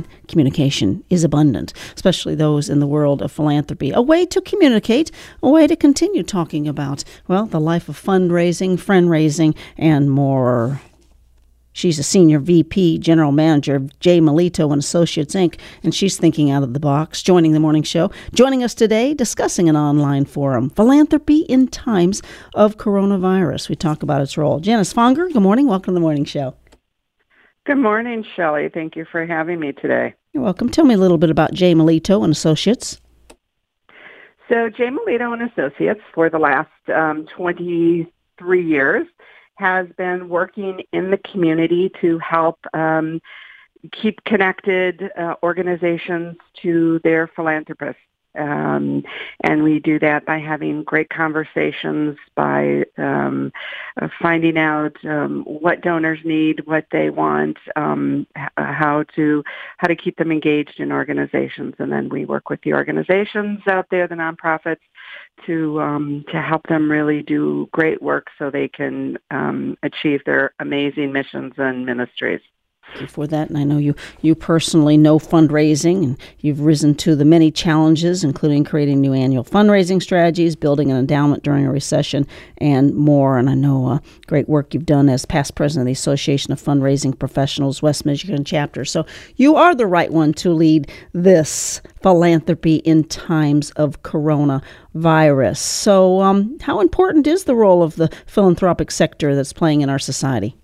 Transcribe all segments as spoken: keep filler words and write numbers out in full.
and communication is abundant, especially those in the world of philanthropy. A way to communicate, a way to continue talking about, well, the life of fundraising, friend-raising, and more. She's a senior V P, general manager of J. Melito and Associates, Incorporated, and she's thinking out of the box, joining the morning show. Joining us today, discussing an online forum, Philanthropy in Times of Coronavirus. We talk about its role. Janice Fonger, good morning. Welcome to the morning show. Good morning, Shelley. Thank you for having me today. You're welcome. Tell me a little bit about J. Melito and Associates. So J. Melito and Associates, for the last um, twenty-three years, has been working in the community to help um, keep connected uh, organizations to their philanthropists. Um, and we do that by having great conversations, by um, uh, finding out um, what donors need, what they want, um, h- how to how to keep them engaged in organizations, and then we work with the organizations out there, the nonprofits, to um, to help them really do great work so they can um, achieve their amazing missions and ministries. For that, and I know you, you personally know fundraising, and you've risen to the many challenges, including creating new annual fundraising strategies, building an endowment during a recession, and more. And I know uh, great work you've done as past president of the Association of Fundraising Professionals, West Michigan chapter. So you are the right one to lead this philanthropy in times of coronavirus. So um, how important is the role of the philanthropic sector that's playing in our society?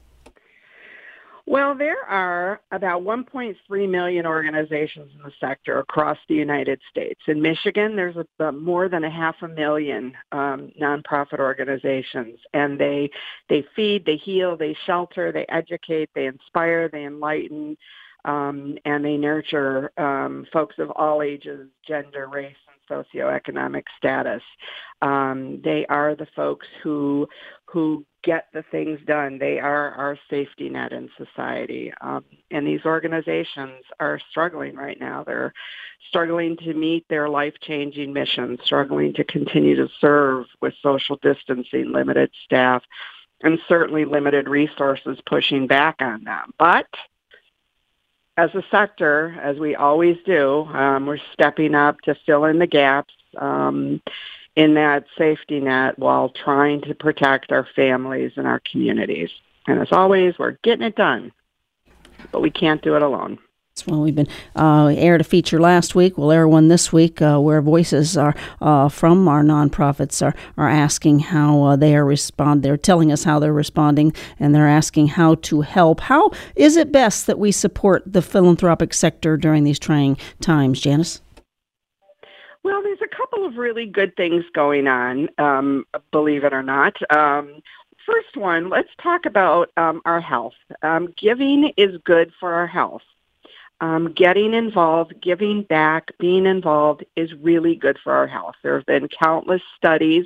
Well, there are about one point three million organizations in the sector across the United States. In Michigan, there's a, more than a half a million um, nonprofit organizations, and they they feed, they heal, they shelter, they educate, they inspire, they enlighten, um, and they nurture um, folks of all ages, gender, race, and socioeconomic status. Um, they are the folks who who get the things done. They are our safety net in society. Um, and these organizations are struggling right now. They're struggling to meet their life-changing missions, struggling to continue to serve with social distancing, limited staff, and certainly limited resources pushing back on them. But as a sector, as we always do, um, we're stepping up to fill in the gaps um, in that safety net while trying to protect our families and our communities. And as always, we're getting it done, but we can't do it alone. Well, we've been uh, aired a feature last week. We'll air one this week uh, where voices are uh, from our nonprofits are, are asking how uh, they are respond. They're telling us how they're responding, and they're asking how to help. How is it best that we support the philanthropic sector during these trying times, Janice? Well, there's a couple of really good things going on, um, believe it or not. Um, first one, let's talk about um, our health. Um, giving is good for our health. Um, getting involved, giving back, being involved is really good for our health. There have been countless studies,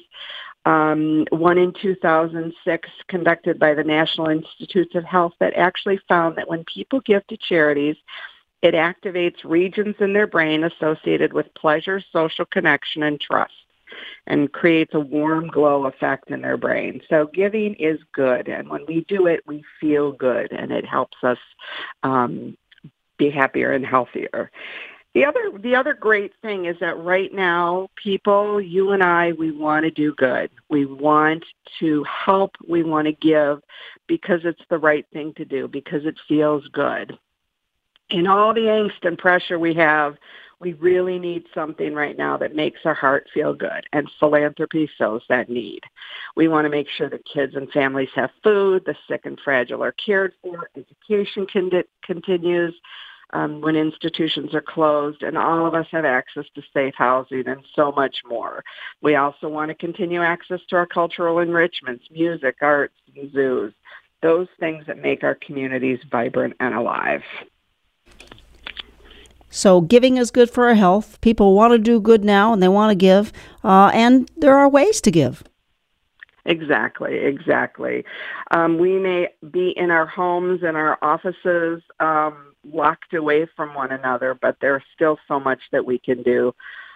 um, one in two thousand six conducted by the National Institutes of Health, that actually found that when people give to charities, it activates regions in their brain associated with pleasure, social connection, and trust, and creates a warm glow effect in their brain. So giving is good, and when we do it, we feel good, and it helps us um, be happier and healthier. The other, the other great thing is that right now, people, you and I, we want to do good. We want to help. We want to give because it's the right thing to do, because it feels good. In all the angst and pressure we have, we really need something right now that makes our heart feel good, and philanthropy fills that need. We want to make sure that kids and families have food, the sick and fragile are cared for, education con- continues um, when institutions are closed, and all of us have access to safe housing and so much more. We also want to continue access to our cultural enrichments, music, arts, and zoos, those things that make our communities vibrant and alive. So giving is good for our health. People want to do good now, and they want to give, uh, and there are ways to give. Exactly, exactly. Um, we may be in our homes and our offices um, locked away from one another, but there's still so much that we can do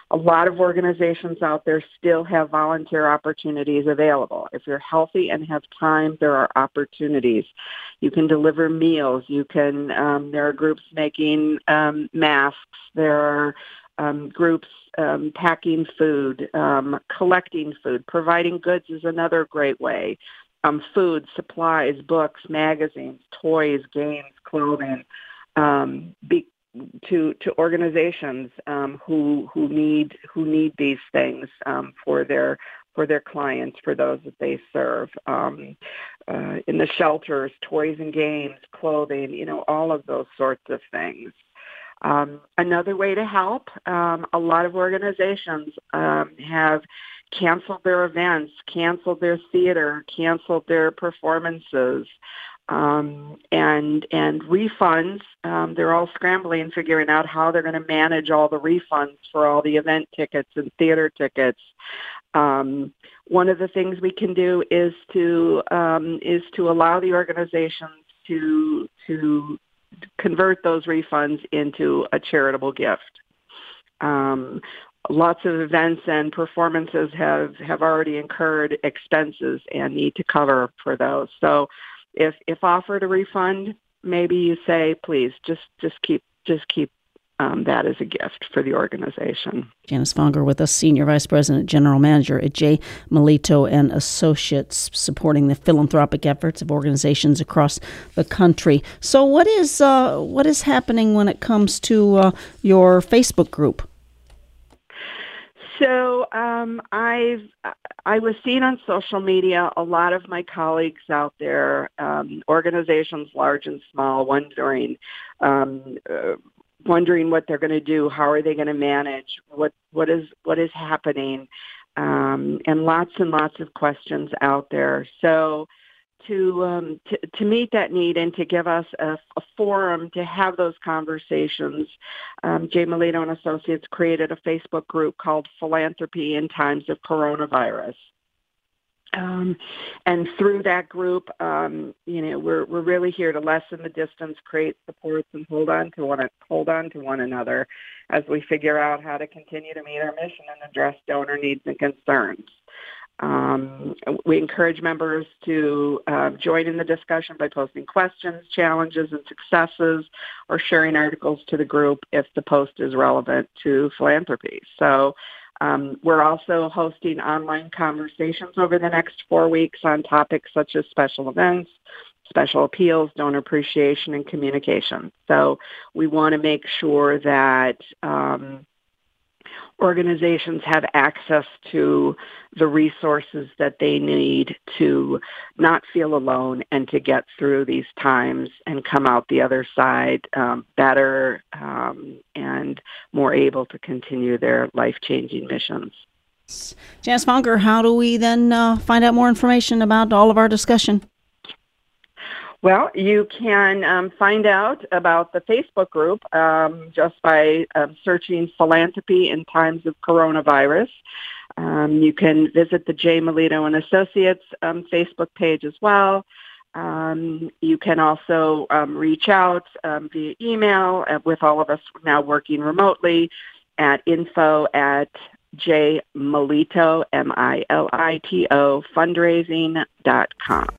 a lot of organizations out there still have volunteer opportunities available. If you're healthy and have time, there are opportunities. You can deliver meals. You can. Um, there are groups making um, masks. There are um, groups um, packing food, um, collecting food. Providing goods is another great way. Um, food, supplies, books, magazines, toys, games, clothing. Um, be, to to organizations um, who who need who need these things um, for their for their clients, for those that they serve. Um, uh, in the shelters, toys and games, clothing, you know, all of those sorts of things. Um, another way to help, um, a lot of organizations um, have canceled their events, canceled their theater, canceled their performances. Um, and and refunds, um, they're all scrambling, figuring out how they're going to manage all the refunds for all the event tickets and theater tickets. Um, one of the things we can do is to um, is to allow the organizations to to convert those refunds into a charitable gift. Um, lots of events and performances have, have already incurred expenses and need to cover for those. So If if offered a refund, maybe you say, please, just just keep just keep um, that as a gift for the organization. Janice Fonger with us, Senior Vice President, General Manager at J. Melito and Associates, supporting the philanthropic efforts of organizations across the country. So, what is uh, what is happening when it comes to uh, your Facebook group? So um, I've I was seeing on social media a lot of my colleagues out there, um, organizations large and small, wondering um, uh, wondering what they're going to do, how are they going to manage, what what is what is happening, um, and lots and lots of questions out there. So. To, um, to to meet that need and to give us a, a forum to have those conversations, um, J. Melito and Associates created a Facebook group called Philanthropy in Times of Coronavirus. Um, and through that group, um, you know, we're we're really here to lessen the distance, create supports, and hold on to one hold on to one another as we figure out how to continue to meet our mission and address donor needs and concerns. Um, we encourage members to uh, join in the discussion by posting questions, challenges, and successes, or sharing articles to the group if the post is relevant to philanthropy. So um, we're also hosting online conversations over the next four weeks on topics such as special events, special appeals, donor appreciation, and communication. So we want to make sure that um, organizations have access to the resources that they need to not feel alone and to get through these times and come out the other side um, better um, and more able to continue their life-changing missions. Janice Fonger, how do we then uh, find out more information about all of our discussion? Well, you can um, find out about the Facebook group um, just by um, searching Philanthropy in Times of Coronavirus. Um, you can visit the J. Melito and Associates um, Facebook page as well. Um, you can also um, reach out um, via email, uh, with all of us now working remotely, at info at jmelito, M I L I T O, fundraising dot com.